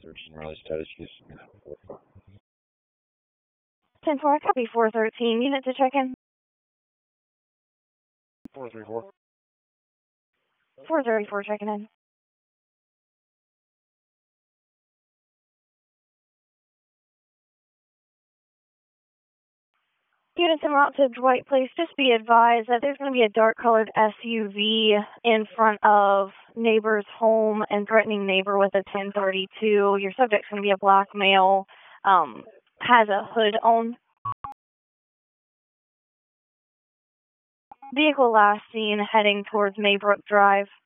413 Raleigh status, Houston. 10-4, copy 413. Unit to check in. 434. 434 checking in. Units en route to Dwight Place, just be advised that there's going to be a dark-colored SUV in front of neighbor's home and threatening neighbor with a 1032. Your subject's going to be a black male, has a hood on. Vehicle last seen heading towards Maybrook Drive.